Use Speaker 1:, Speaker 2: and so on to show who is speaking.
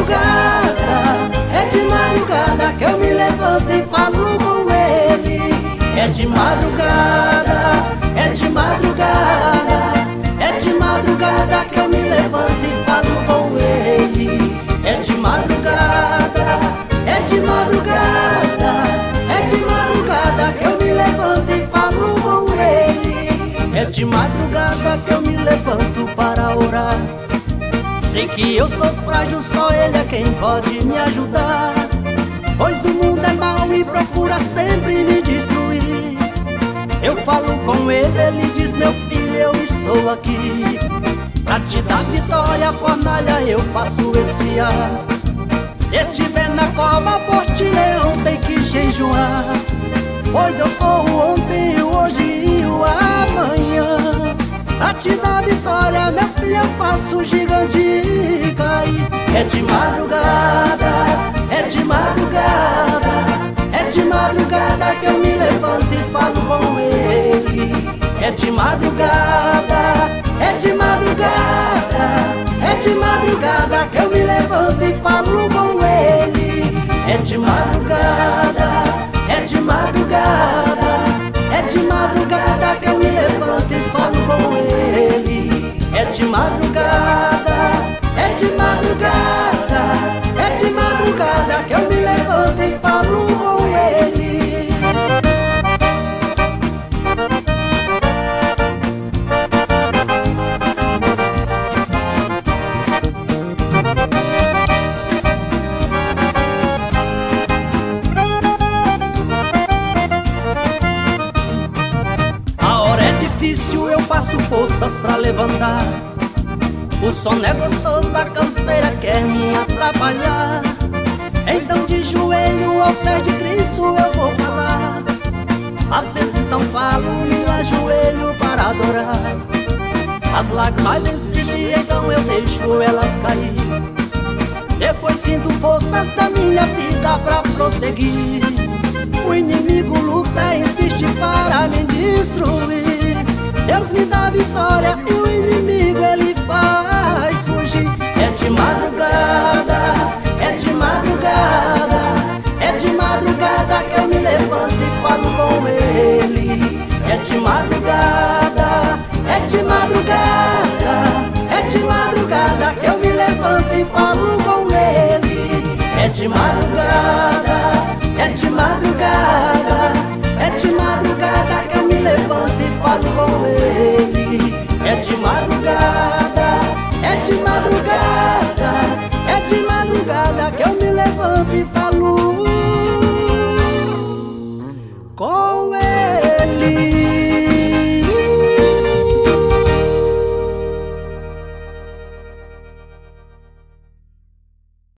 Speaker 1: madrugada que eu me levanto e falo com ele. É de madrugada, é de madrugada, é de madrugada que eu me levanto e falo com ele. É de madrugada, é de madrugada, é de madrugada que eu me levanto e falo com ele. É de madrugada que eu me levanto para orar. Sei que eu sou frágil, só ele é quem pode me ajudar. Pois o mundo é mau e procura sempre me destruir. Eu falo com ele, ele diz: meu filho, eu estou aqui pra te dar vitória, fornalha eu faço esfriar. Se estiver na cova, poste leão tem que jejuar. Pois eu sou o ontem, o hoje e o amanhã. Pra te dar vitória, meu filho, eu faço o gigante cair. É de madrugada, é de madrugada, é de madrugada que eu me levanto e falo com ele. É de madrugada, é de madrugada, é de madrugada que eu me levanto e falo com ele. É de madrugada, é de madrugada, é de madrugada que eu me levanto e falo com ele. É de madrugada, é de madrugada, é de madrugada que eu me levanto e falo com ele. Eu faço forças pra levantar. O sono é gostoso, a canseira quer me atrapalhar. Então de joelho aos pés de Cristo eu vou falar. Às vezes não falo, me ajoelho para adorar. As lágrimas insistem, então eu deixo elas cair. Depois sinto forças da minha vida pra prosseguir. O inimigo luta, insiste para me destruir. Deus me dá vitória e o inimigo ele faz fugir. É de madrugada, é de madrugada, é de madrugada que eu me levanto e falo com ele. É de madrugada, é de madrugada, é de madrugada que eu me levanto e falo com ele. É de madrugada,